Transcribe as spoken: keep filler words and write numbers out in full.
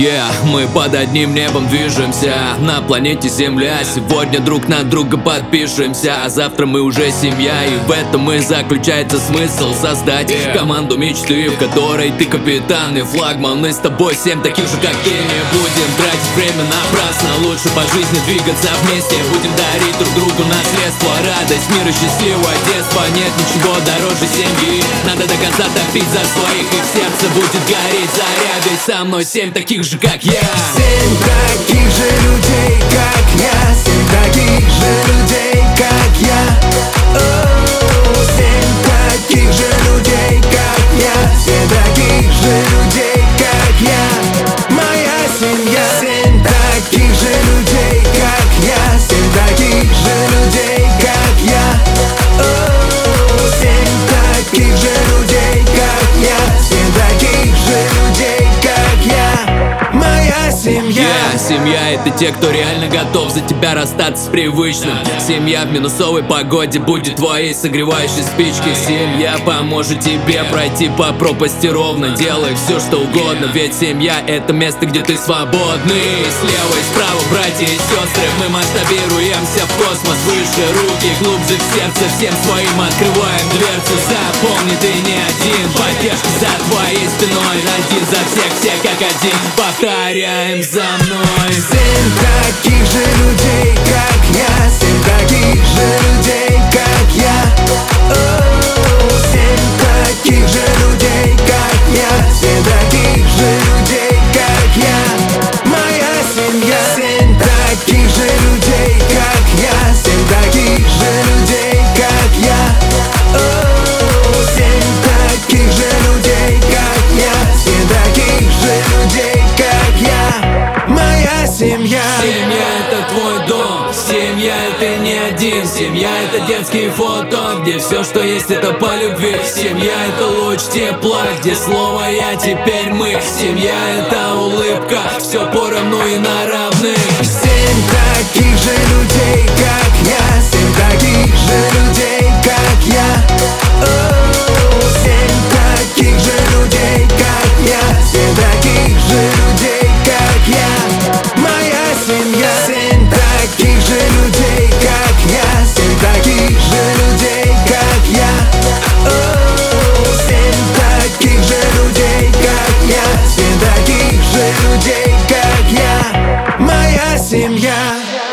Yeah, мы под одним небом движемся на планете Земля. Сегодня друг на друга подпишемся, а завтра мы уже семья. И в этом и заключается смысл создать команду мечты, в которой ты капитан и флагман. Мы с тобой семь таких же, как ты. Не будем тратить время напрасно, лучше по жизни двигаться вместе. Будем дарить друг другу наследство, радость, мир и счастливое детство. Нет ничего дороже семьи, надо до конца топить за своих, и в сердце будет гореть заря. Ведь со мной семь таких же, как я. Семь таких же людей, как я. Семь таких же людей, как я. О, семь таких же людей, как я. Семь таких же людей, как я. Моя семья. Семь таких же людей, как я. Семь таких же людей, как я. О, семь таких же людей, как я. Семь таких же людей, как я. Моя семья. Yeah, семья — это те, кто реально готов за тебя расстаться с привычным. Семья в минусовой погоде будет твоей согревающей спичкой. Семья поможет тебе пройти по пропасти ровно. Делай все, что угодно, ведь семья — это место, где ты свободный. Слева и справа братья и сестры, мы масштабируемся в космос. Выше руки, глубже в сердце, всем своим открываем дверцу. Запомни, ты не один, поддержка за твоей спиной. Один за всех, все как один, повторяем за мной. Семь таких же людей, как я. Семь таких же людей, как я. О, семь таких же людей, как я. Семь таких же людей, как я. Моя семья. Семь таких же людей, как я. Семь таких же людей, как я. О, семь таких же людей, как я. Семь таких же людей, как я. Моя семья. Семья — это твой дом, семья — это не один. Семья — это детские фото, где все, что есть, это по любви. Семья — это луч тепла, где слово «я», теперь мы. Семья — это улыбка, все поровну и на равных. Семь таких же людей, как я. Семь таких же людей, как я. О, семь таких же людей, как я. Семь таких же людей, как я. Моя семья. Семь таких же людей, как я. Семь таких же людей, как я. О, семь таких же людей, как я. Семь таких же людей, как я. Моя семья.